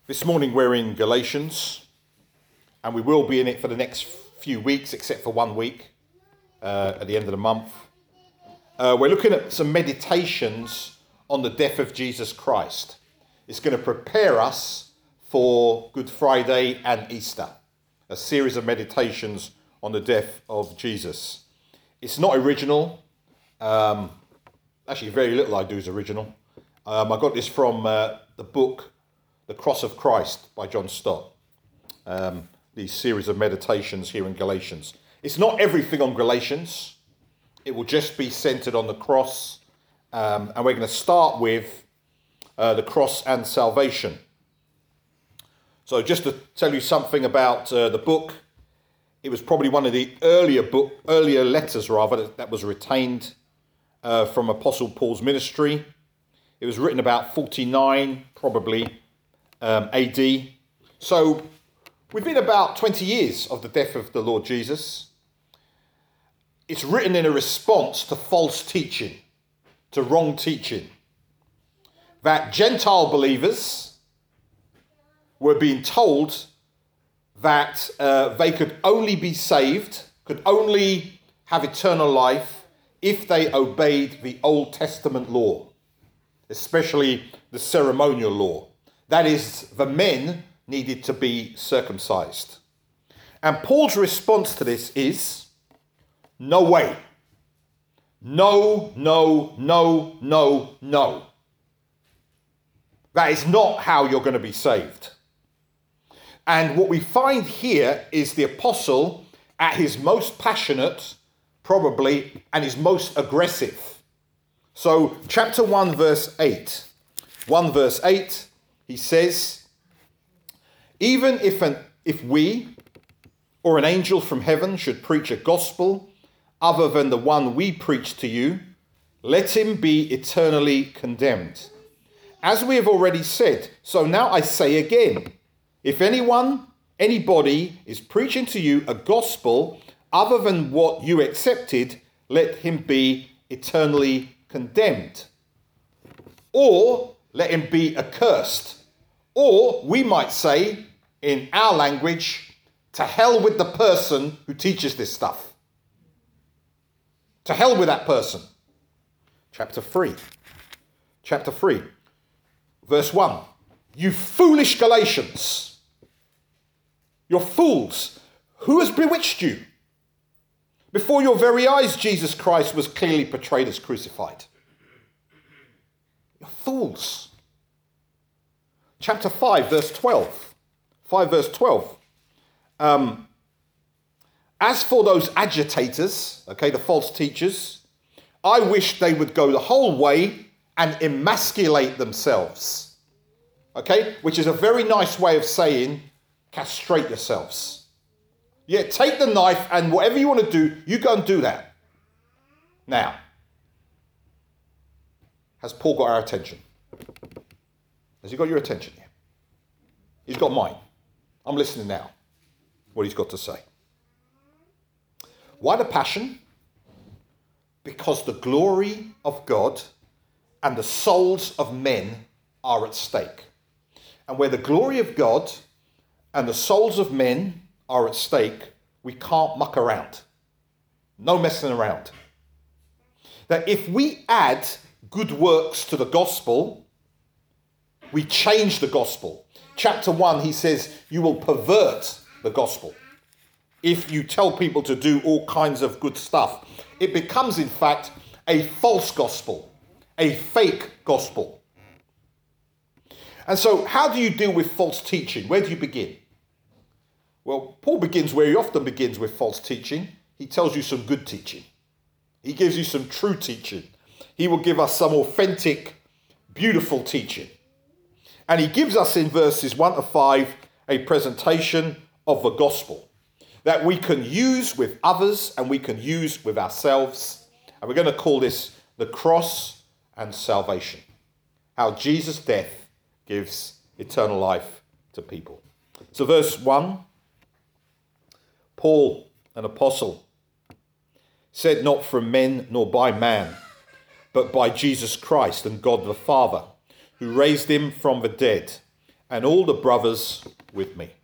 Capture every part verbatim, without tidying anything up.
This morning we're in Galatians, and we will be in it for the next few weeks, except for one week uh, at the end of the month. Uh, we're looking at some meditations on the death of Jesus Christ. It's going to prepare us for Good Friday and Easter, a series of meditations on the death of Jesus. It's not original. Um, actually, very little I do is original. Um, I got this from uh, the book The Cross of Christ by John Stott. Um, these series of meditations here in Galatians. It's not everything on Galatians. It will just be centered on the cross. Um, and we're going to start with uh, the cross and salvation. So just to tell you something about uh, the book, it was probably one of the earlier book, earlier letters rather, that, that was retained uh, from Apostle Paul's ministry. It was written about forty-nine, probably, um, A D. So within about twenty years of the death of the Lord Jesus, it's written in a response to false teaching, to wrong teaching, that Gentile believers were being told that uh, they could only be saved, could only have eternal life if they obeyed the Old Testament law, especially the ceremonial law. That is, the men needed to be circumcised. And Paul's response to this is, no way. No, no, no, no, no. That is not how you're going to be saved. And what we find here is the apostle at his most passionate, probably, and his most aggressive. So chapter one, verse eight. one verse eight, he says, even if an, if we or an angel from heaven should preach a gospel other than the one we preach to you, let him be eternally condemned. As we have already said, so now I say again, if anyone, anybody is preaching to you a gospel other than what you accepted, let him be eternally condemned. Or let him be accursed. Or we might say, in our language, to hell with the person who teaches this stuff. To hell with that person. Chapter three. Chapter three. Verse one. You foolish Galatians. You're fools. Who has bewitched you? Before your very eyes, Jesus Christ was clearly portrayed as crucified. You're fools. Chapter five, verse twelve. five, verse twelve. Um, As for those agitators, okay, the false teachers, I wish they would go the whole way and emasculate themselves. Okay, which is a very nice way of saying castrate yourselves. Yeah, take the knife and whatever you want to do, you go and do that. Now, has Paul got our attention? Has he got your attention yet? He's got mine. I'm listening now. What he's got to say. Why the passion? Because the glory of God and the souls of men are at stake. And where the glory of God and the souls of men are at stake, we can't muck around. No messing around. That if we add good works to the gospel, we change the gospel. Chapter one, he says, you will pervert the gospel. If you tell people to do all kinds of good stuff, it becomes, in fact, a false gospel, a fake gospel. And so how do you deal with false teaching? Where do you begin? Well, Paul begins where he often begins with false teaching. He tells you some good teaching. He gives you some true teaching. He will give us some authentic, beautiful teaching. And he gives us in verses one to five a presentation of the gospel that we can use with others and we can use with ourselves. And we're going to call this the cross and salvation. How Jesus' death gives eternal life to people. So verse one, Paul, an apostle, said not from men nor by man, but by Jesus Christ and God the Father, who raised him from the dead and all the brothers with me.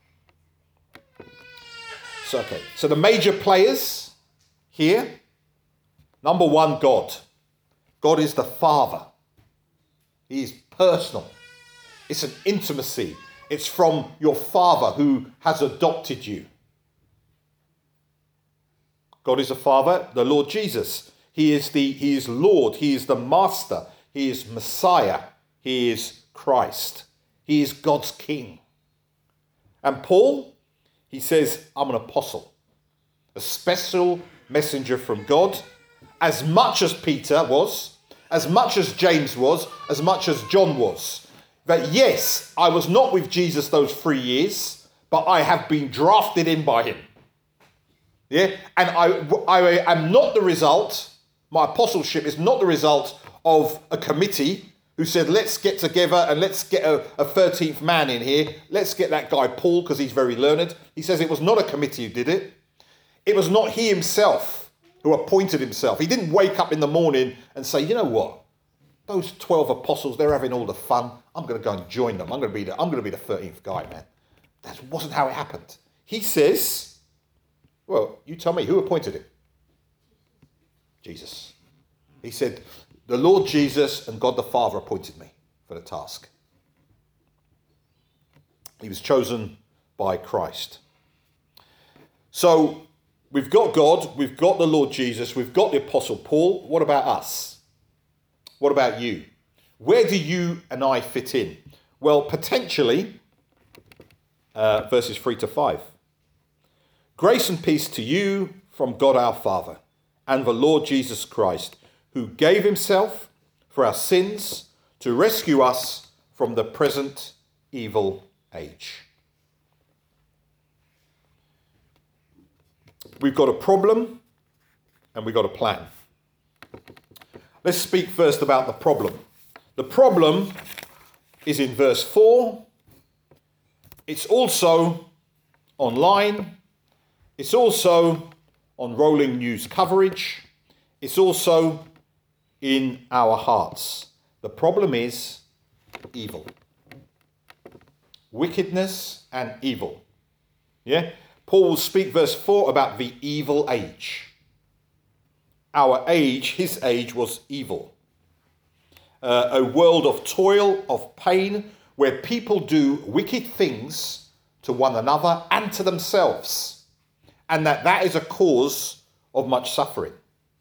So, okay. So the major players here, number one, God. God is the Father. He is personal. It's an intimacy. It's from your Father who has adopted you. God is a Father, the Lord Jesus. He is the He is Lord. He is the Master. He is Messiah. He is Christ. He is God's King. And Paul, he says, I'm an apostle, a special messenger from God, as much as Peter was, as much as James was, as much as John was. That yes, I was not with Jesus those three years, but I have been drafted in by him. Yeah, and I, I am not the result, my apostleship is not the result of a committee who said, let's get together and let's get a, a thirteenth man in here. Let's get that guy Paul because he's very learned. He says it was not a committee who did it. It was not he himself who appointed himself. He didn't wake up in the morning and say, you know what? Those twelve apostles, they're having all the fun. I'm going to go and join them. I'm going to be the, I'm going to be the thirteenth guy, man. That wasn't how it happened. He says, well, you tell me, who appointed him? Jesus. He said, the Lord Jesus and God the Father appointed me for the task. He was chosen by Christ. So we've got God, we've got the Lord Jesus, we've got the Apostle Paul. What about us? What about you? Where do you and I fit in? Well, potentially, uh, verses three to five. Grace and peace to you from God our Father and the Lord Jesus Christ, who gave himself for our sins to rescue us from the present evil age. We've got a problem and we've got a plan. Let's speak first about the problem. The problem is in verse four. It's also online. It's also on rolling news coverage. It's also in our hearts. The problem is evil. Wickedness and evil. Yeah? Paul will speak, verse four, about the evil age. Our age, his age, was evil. Uh, a world of toil, of pain, where people do wicked things to one another and to themselves. And that that is a cause of much suffering.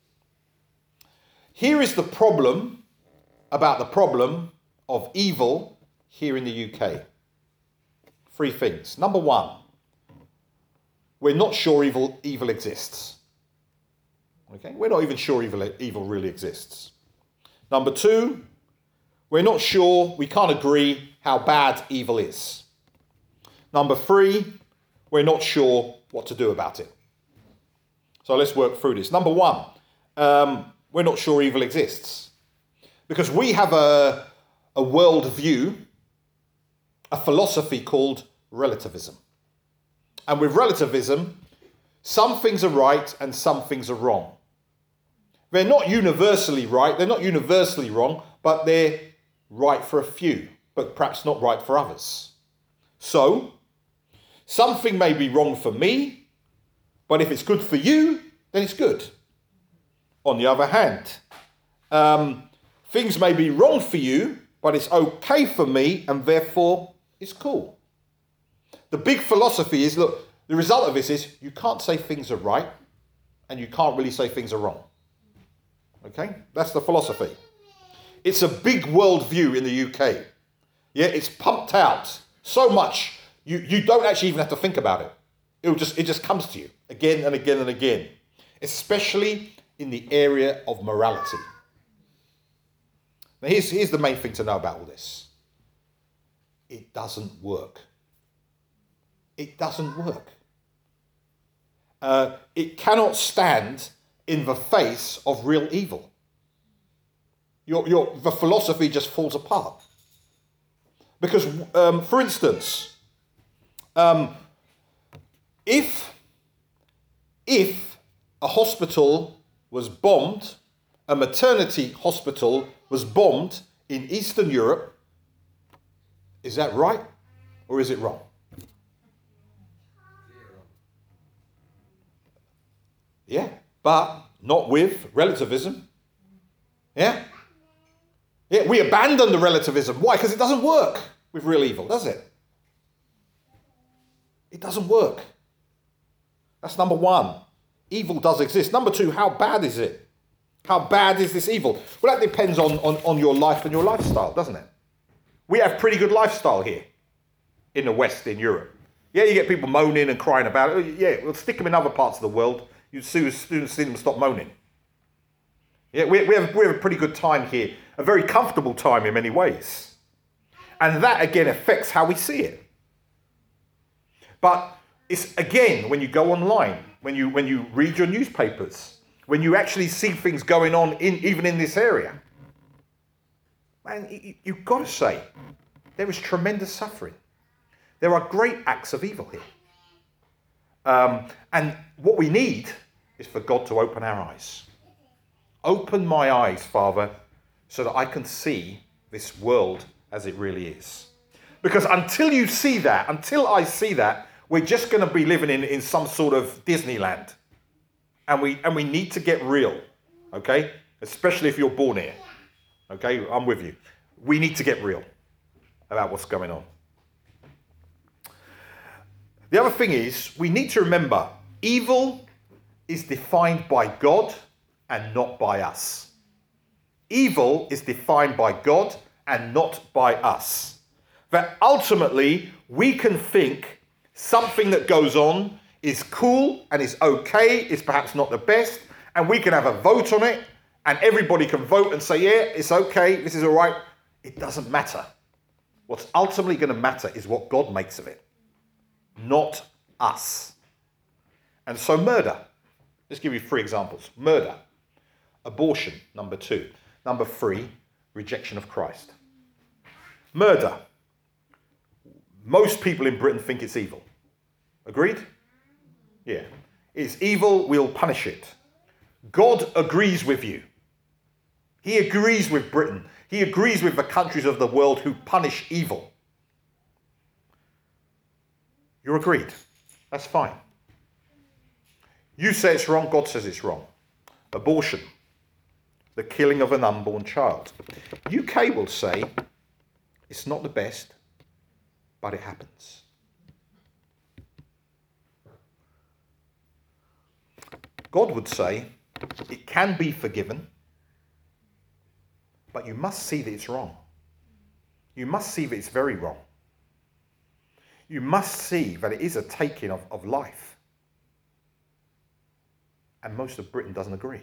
Here is the problem about the problem of evil here in the U K. Three things. Number one, we're not sure evil, evil exists. Okay, we're not even sure evil, evil really exists. Number two, we're not sure, we can't agree how bad evil is. Number three, we're not sure what to do about it. So let's work through this. Number one, um, we're not sure evil exists. Because we have a, a world view, a philosophy called relativism. And with relativism, some things are right and some things are wrong. They're not universally right, they're not universally wrong, but they're right for a few, but perhaps not right for others. So, something may be wrong for me, but if it's good for you, then it's good. On the other hand, um, things may be wrong for you, but it's okay for me, and therefore it's cool. The big philosophy is, look, the result of this is you can't say things are right, and you can't really say things are wrong. Okay? That's the philosophy. It's a big worldview in the U K. Yeah, it's pumped out so much, you, you don't actually even have to think about it. It'll just, it just comes to you again and again and again, especially in the area of morality. Now, here's, here's the main thing to know about all this. It doesn't work. It doesn't work. Uh, it cannot stand in the face of real evil. Your, your, the philosophy just falls apart. Because, um, for instance, um, if, if a hospital was bombed, a maternity hospital was bombed in Eastern Europe, is that right? Or is it wrong? Yeah, but not with relativism. Yeah? Yeah, we abandon the relativism. Why? Because it doesn't work with real evil, does it? It doesn't work. That's number one. Evil does exist. Number two, how bad is it? How bad is this evil? Well, that depends on, on, on your life and your lifestyle, doesn't it? We have pretty good lifestyle here in the West, in Europe. Yeah, you get people moaning and crying about it. Yeah, we'll stick them in other parts of the world. You'd soon see them stop moaning. Yeah, we, we, have, we have a pretty good time here. A very comfortable time in many ways. And that, again, affects how we see it. But it's, again, when you go online, when you when you read your newspapers, when you actually see things going on in even in this area, man, you, you've got to say, there is tremendous suffering. There are great acts of evil here. Um, and what we need is for God to open our eyes. Open my eyes, Father, so that I can see this world as it really is. Because until you see that, until I see that, we're just going to be living in, in some sort of Disneyland. And we and we need to get real, okay? Especially if you're born here. Okay, I'm with you. We need to get real about what's going on. The other thing is, we need to remember, evil is defined by God and not by us. Evil is defined by God and not by us. That ultimately, we can think something that goes on is cool and is okay, is perhaps not the best, and we can have a vote on it, and everybody can vote and say, yeah, it's okay, this is all right. It doesn't matter. What's ultimately going to matter is what God makes of it, not us. And so murder. Let's give you three examples. Murder. Abortion, number two. Number three, rejection of Christ. Murder. Most people in Britain think it's evil. Agreed? Yeah. It's evil, we'll punish it. God agrees with you. He agrees with Britain. He agrees with the countries of the world who punish evil. You're agreed. That's fine. You say it's wrong, God says it's wrong. Abortion. The killing of an unborn child. U K will say it's not the best, but it happens. God would say it can be forgiven, but you must see that it's wrong. You must see that it's very wrong. You must see that it is a taking of, of life. And most of Britain doesn't agree.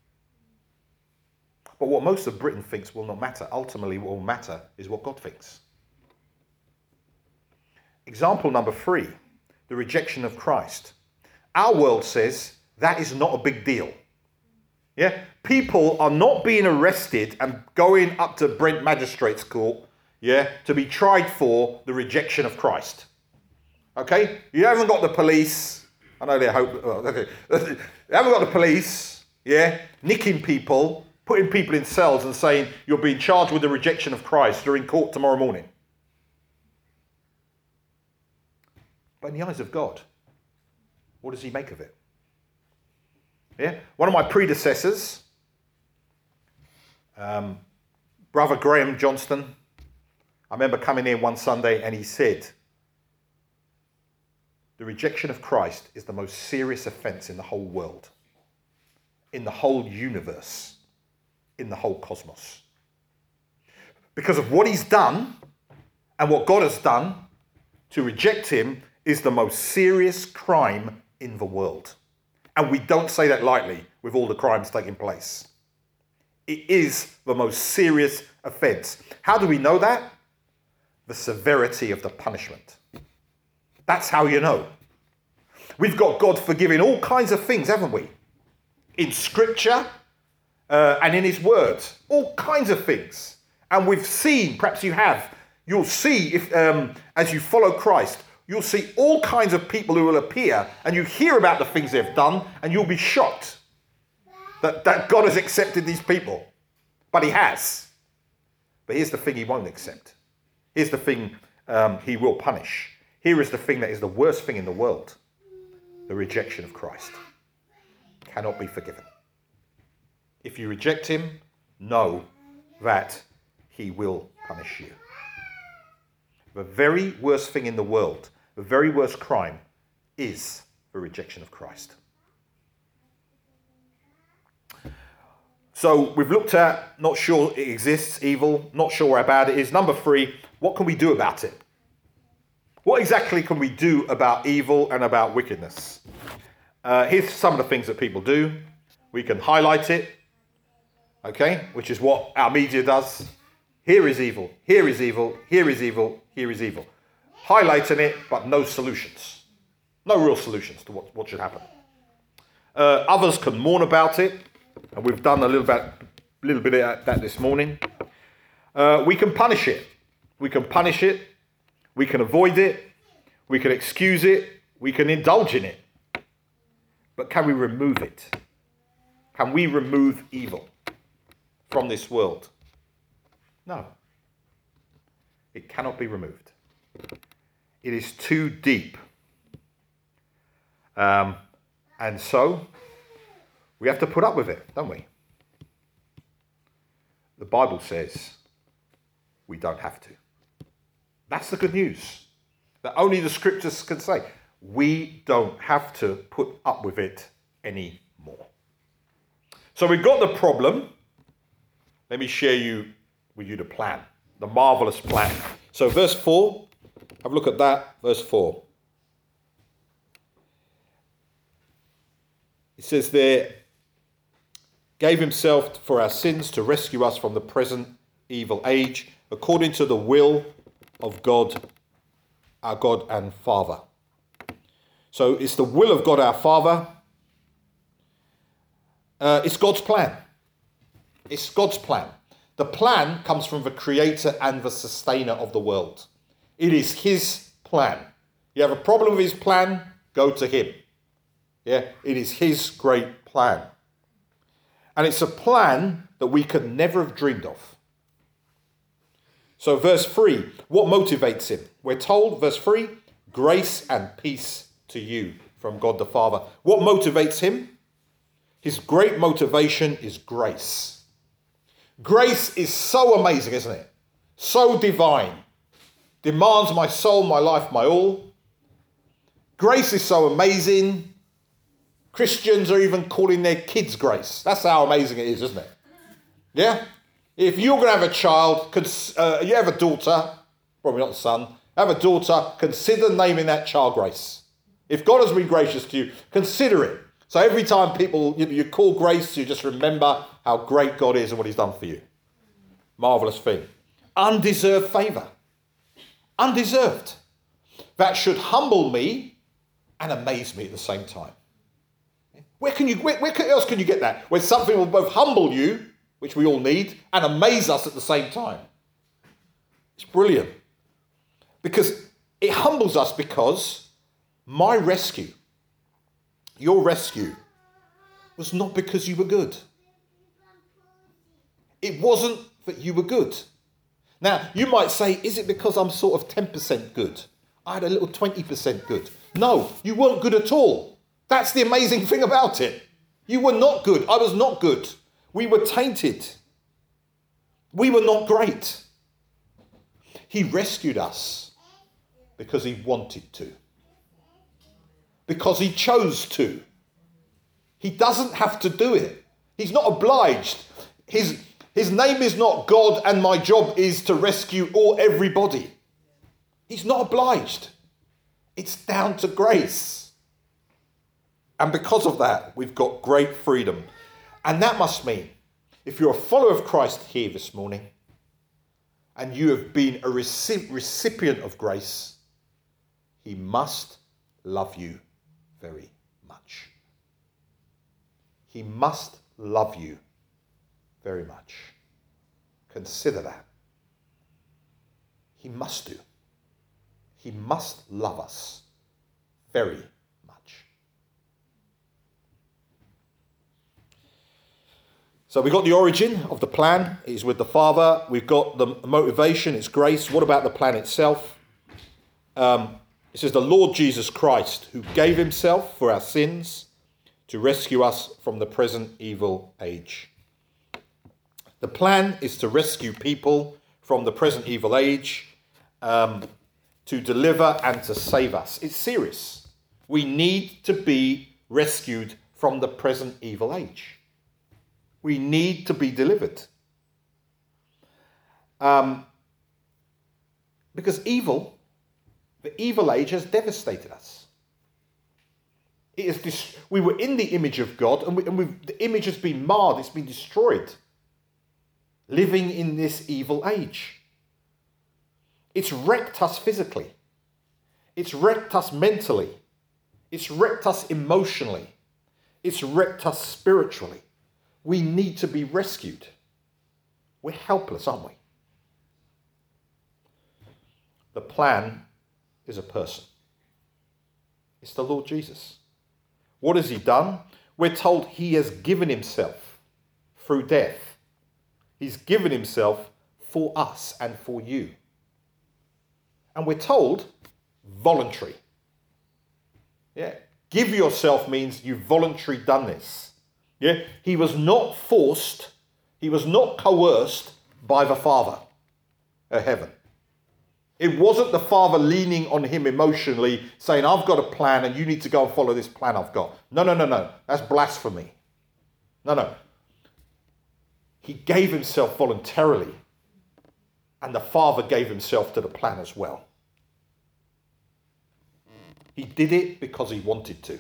But what most of Britain thinks will not matter. Ultimately, what will matter is what God thinks. Example number three, the rejection of Christ. Our world says that is not a big deal. Yeah, people are not being arrested and going up to Brent Magistrates Court, yeah, to be tried for the rejection of Christ. Okay, you haven't got the police. I know they hope. Well, okay, you haven't got the police, yeah, nicking people, putting people in cells, and saying you're being charged with the rejection of Christ. You're in court tomorrow morning. But in the eyes of God, what does He make of it? Yeah, one of my predecessors, um, Brother Graham Johnston, I remember coming in one Sunday and he said, the rejection of Christ is the most serious offence in the whole world, in the whole universe, in the whole cosmos. Because of what He's done and what God has done, to reject Him is the most serious crime in the world. And we don't say that lightly with all the crimes taking place. It is the most serious offence. How do we know that? The severity of the punishment. That's how you know. We've got God forgiving all kinds of things, haven't we? In Scripture uh, and in His Word. All kinds of things. And we've seen, perhaps you have, you'll see if um, as you follow Christ, you'll see all kinds of people who will appear, and you hear about the things they've done, and you'll be shocked that, that God has accepted these people. But He has. But here's the thing He won't accept. Here's the thing um, he will punish. Here is the thing that is the worst thing in the world. The rejection of Christ cannot be forgiven. If you reject him, know that he will punish you. The very worst thing in the world, the very worst crime, is the rejection of Christ. So we've looked at, not sure it exists, evil, not sure how bad it is. Number three, what can we do about it? What exactly can we do about evil and about wickedness? Uh, here's some of the things that people do. We can highlight it, okay, which is what our media does. Here is evil, here is evil, here is evil, here is evil. Highlighting it, but no solutions. No real solutions to what, what should happen. Uh, others can mourn about it, and we've done a little bit, little bit of that this morning. Uh, we can punish it. We can punish it. We can avoid it. We can excuse it. We can indulge in it. But can we remove it? Can we remove evil from this world? No. It cannot be removed. It is too deep. Um, and so, we have to put up with it, don't we? The Bible says we don't have to. That's the good news. That only the scriptures can say. We don't have to put up with it anymore. So we've got the problem. Let me share you with you the plan. The marvelous plan. So verse four. Have a look at that. Verse four. It says there, gave himself for our sins to rescue us from the present evil age, according to the will of God, our God and Father. So it's the will of God our Father. Uh, it's God's plan. It's God's plan. The plan comes from the creator and the sustainer of the world. It is his plan. You have a problem with his plan, go to him. Yeah, it is his great plan. And it's a plan that we could never have dreamed of. So verse three, what motivates him? We're told, verse three, grace and peace to you from God the Father. What motivates him? His great motivation is grace. Grace is so amazing, isn't it? So divine. Demands my soul, my life, my all. Grace is so amazing. Christians are even calling their kids grace. That's how amazing it is, isn't it? Yeah? If you're going to have a child, uh, you have a daughter, probably not a son, have a daughter, consider naming that child Grace. If God has been gracious to you, consider it. So every time people, you, you call Grace, you just remember how great God is and what he's done for you. Marvellous thing. Undeserved favour. Undeserved. That should humble me and amaze me at the same time. Where can you? Where, where else can you get that? Where something will both humble you, which we all need, and amaze us at the same time. It's brilliant. Because it humbles us because my rescue, your rescue, was not because you were good. It wasn't that you were good. Now, you might say, is it because I'm sort of ten percent good? I had a little twenty percent good. No, you weren't good at all. That's the amazing thing about it. You were not good. I was not good. We were tainted. We were not great. He rescued us because he wanted to. Because he chose to. He doesn't have to do it. He's not obliged. His, his name is not God and my job is to rescue all everybody. He's not obliged. It's down to grace. And because of that, we've got great freedom. And that must mean, if you're a follower of Christ here this morning, and you have been a recipient of grace, he must love you very much. He must love you very much. Consider that. He must do. He must love us very much. So we've got the origin of the plan. It's with the Father. We've got the motivation. It's grace. What about the plan itself? Um, it says, the Lord Jesus Christ, who gave himself for our sins to rescue us from the present evil age. The plan is to rescue people from the present evil age, um, to deliver and to save us. It's serious. We need to be rescued from the present evil age. We need to be delivered. Um, because evil, the evil age has devastated us. It is dis- we were in the image of God, and, we, and we've, the image has been marred, it's been destroyed. Living in this evil age. It's wrecked us physically. It's wrecked us mentally. It's wrecked us emotionally. It's wrecked us spiritually. We need to be rescued. We're helpless, aren't we? The plan is a person. It's the Lord Jesus. What has he done? We're told he has given himself through death. He's given himself for us and for you. And we're told voluntary. Yeah. Give yourself means you've voluntarily done this. Yeah. He was not forced. He was not coerced by the Father of heaven. It wasn't the Father leaning on him emotionally saying, I've got a plan and you need to go and follow this plan I've got. No, no, no, no. That's blasphemy. No, no. He gave himself voluntarily, and the Father gave himself to the plan as well. He did it because he wanted to.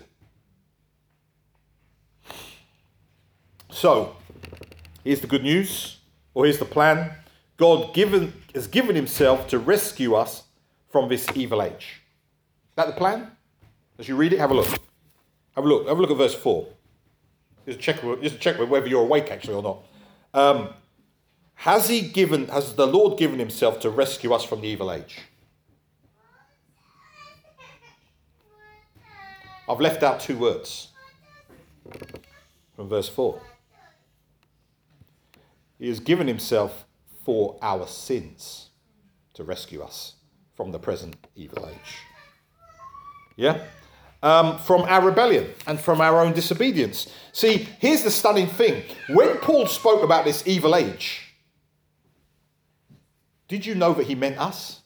So, here's the good news, or here's the plan. God given, has given himself to rescue us from this evil age. Is that the plan? As you read it, have a look. Have a look. Have a look at verse four. Just check, just check whether you're awake actually or not. Um, has he given, has the Lord given himself to rescue us from the evil age? I've left out two words from verse four. He has given himself for our sins to rescue us from the present evil age. Yeah? Um, from our rebellion and from our own disobedience. See, here's the stunning thing. When Paul spoke about this evil age, did you know that he meant us?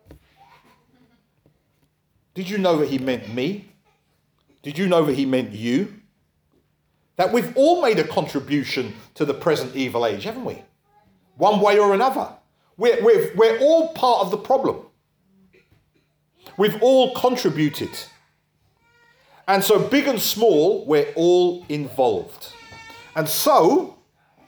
Did you know that he meant me? Did you know that he meant you? That we've all made a contribution to the present evil age, haven't we? One way or another. We're, we're, we're all part of the problem. We've all contributed. And so big and small, we're all involved. And so,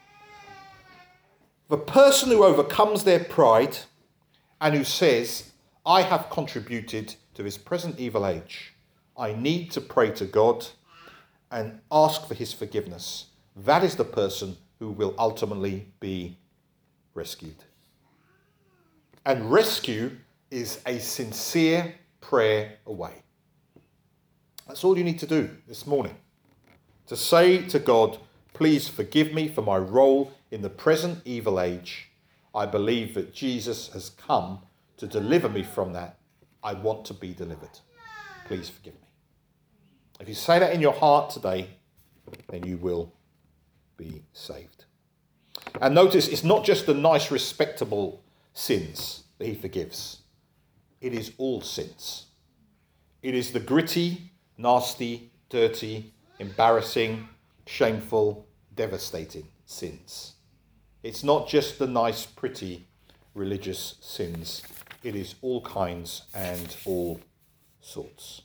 the person who overcomes their pride and who says, I have contributed to this present evil age, I need to pray to God and ask for his forgiveness. That is the person who will ultimately be rescued. And rescue is a sincere prayer away. That's all you need to do this morning. To say to God, please forgive me for my role in the present evil age. I believe that Jesus has come to deliver me from that. I want to be delivered. Please forgive me. If you say that in your heart today, then you will be saved. And notice, it's not just the nice, respectable sins that he forgives. It is all sins. It is the gritty, nasty, dirty, embarrassing, shameful, devastating sins. It's not just the nice, pretty, religious sins. It is all kinds and all sorts.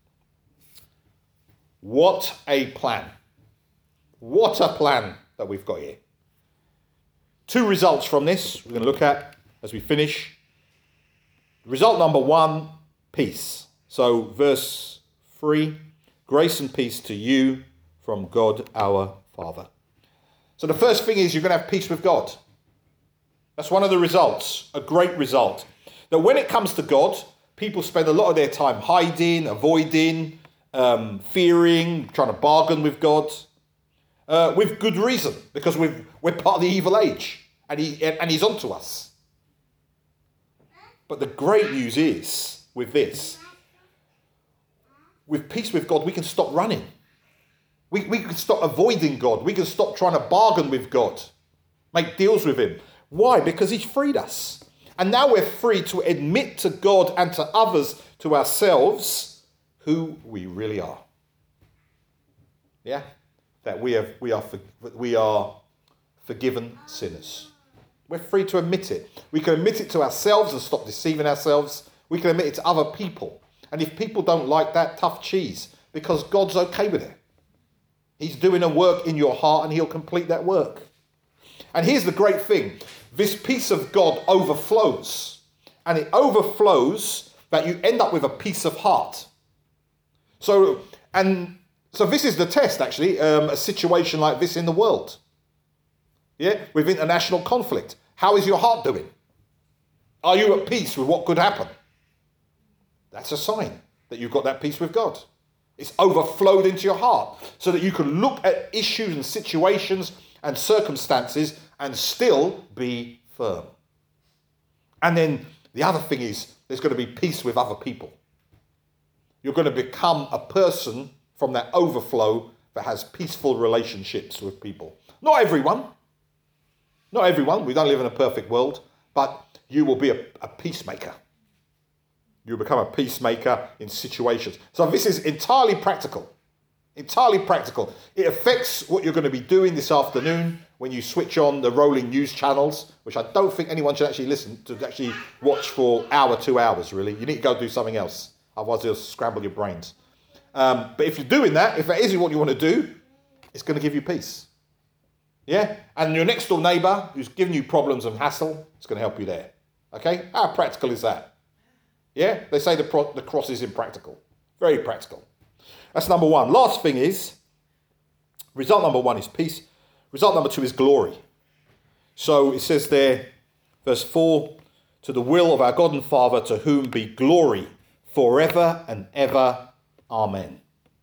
What a plan. What a plan that we've got here. Two results from this we're going to look at as we finish. Result number one, peace. So verse three, grace and peace to you from God our Father. So the first thing is you're going to have peace with God. That's one of the results, a great result. That when it comes to God, people spend a lot of their time hiding, avoiding, um, fearing, trying to bargain with God. Uh, with good reason, because we've, we're part of the evil age, and, he, and he's onto us. But the great news is with this. With peace with God, we can stop running. We, we can stop avoiding God. We can stop trying to bargain with God, make deals with him. Why? Because he's freed us. And now we're free to admit to God and to others, to ourselves, who we really are. Yeah? That we have we are we are forgiven sinners. We're free to admit it. We can admit it to ourselves and stop deceiving ourselves. We can admit it to other people. And if people don't like that, tough cheese, because God's okay with it. He's doing a work in your heart and he'll complete that work. And here's the great thing. This peace of God overflows. And it overflows that you end up with a peace of heart. So, and so this is the test, actually, um, a situation like this in the world. Yeah, with international conflict. How is your heart doing? Are you at peace with what could happen? That's a sign that you've got that peace with God. It's overflowed into your heart so that you can look at issues and situations and circumstances and still be firm. And then the other thing is there's going to be peace with other people. You're going to become a person from that overflow that has peaceful relationships with people. Not everyone. Not everyone. We don't live in a perfect world. But you will be a, a peacemaker. You become a peacemaker in situations. So this is entirely practical. Entirely practical. It affects what you're going to be doing this afternoon when you switch on the rolling news channels, which I don't think anyone should actually listen to, actually watch for hour, two hours, really. You need to go do something else. Otherwise, it'll scramble your brains. Um, but if you're doing that, if that is what you want to do, it's going to give you peace. Yeah? And your next door neighbour who's giving you problems and hassle, it's going to help you there. Okay? How practical is that? Yeah? They say the, pro- the cross is impractical. Very practical. That's number one. Last thing is, result number one is peace. Result number two is glory. So it says there, verse four, to the will of our God and Father, to whom be glory forever and ever. Amen.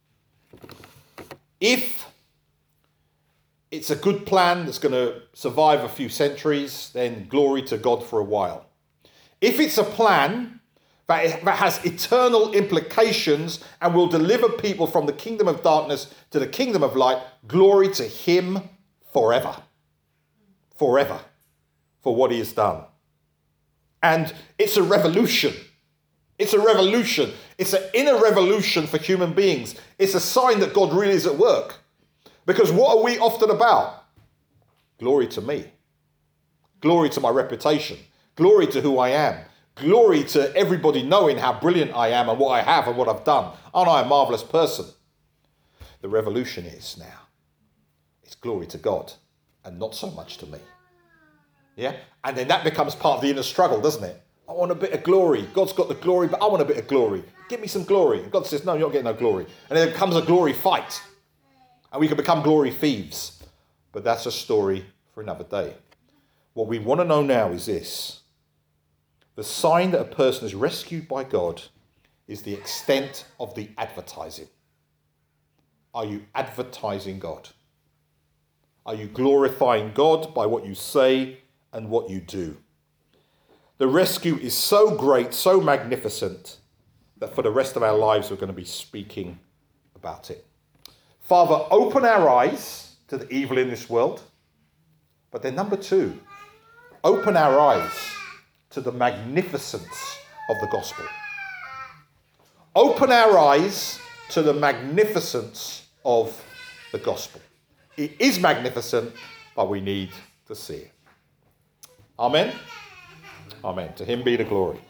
If it's a good plan that's going to survive a few centuries, then glory to God for a while. If it's a plan that, that has eternal implications and will deliver people from the kingdom of darkness to the kingdom of light, glory to him forever. Forever. For what he has done. And it's a revolution. It's a revolution. It's an inner revolution for human beings. It's a sign that God really is at work. Because what are we often about? Glory to me. Glory to my reputation. Glory to who I am. Glory to everybody knowing how brilliant I am and what I have and what I've done. Aren't I a marvellous person? The revolution is now. It's glory to God and not so much to me. Yeah? And then that becomes part of the inner struggle, doesn't it? I want a bit of glory. God's got the glory, but I want a bit of glory. Give me some glory. And God says, no, you're not getting no glory. And then it becomes a glory fight. And we can become glory thieves. But that's a story for another day. What we want to know now is this. The sign that a person is rescued by God is the extent of the advertising. Are you advertising God? Are you glorifying God by what you say and what you do? The rescue is so great, so magnificent, that for the rest of our lives we're going to be speaking about it. Father, open our eyes to the evil in this world. But then number two, open our eyes to the magnificence of the gospel. Open our eyes to the magnificence of the gospel. It is magnificent, but we need to see it. Amen. Amen. To him be the glory.